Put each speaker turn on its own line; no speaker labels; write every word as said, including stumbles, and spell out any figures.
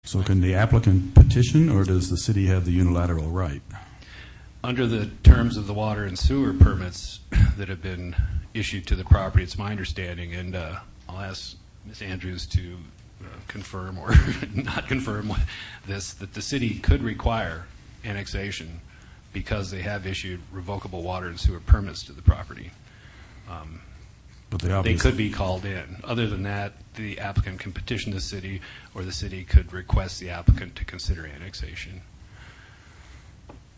So can the applicant petition, or does the city have the unilateral right?
Under the terms of the water and sewer permits that have been issued to the property, it's my understanding, and uh, I'll ask Miz Andrews to uh, confirm or not confirm this, that the city could require annexation because they have issued revocable water and sewer permits to the property. Um,
but they,
they could be called in. Other than that, the applicant can petition the city, or the city could request the applicant to consider annexation.